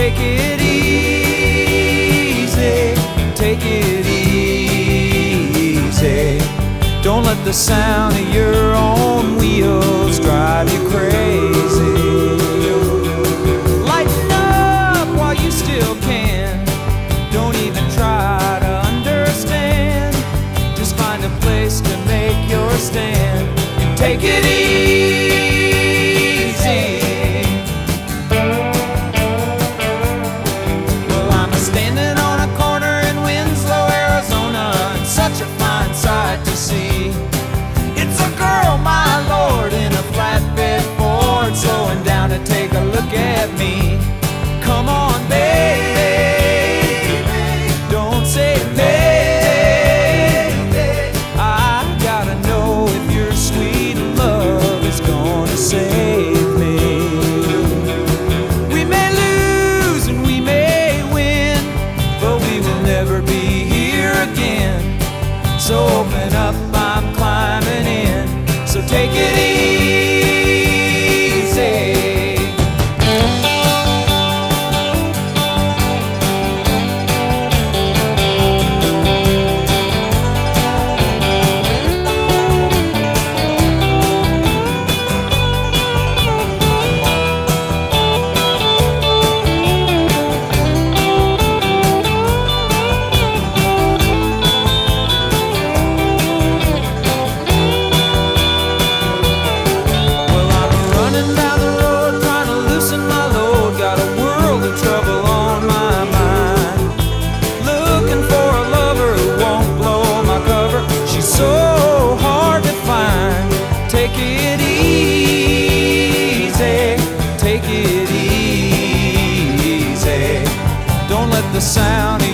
take it easy, take it easy. Don't let the sound of your own wheels drive you crazy. Lighten up while you still can. Don't even try to understand. Just find a place to make your stand and take it easy. Well, I'm standing on a corner in Winslow, Arizona, and such a fine sight to see. It's a girl, my lord, in a flatbed Ford, slowing down to take a look at me. Come on, baby, don't say maybe. I gotta know if your sweet love is gonna save me. We may lose and we may win, but we will never be here again. So open up, I'm climbing in. So take it easy. Take it easy, take it easy. Don't let the sound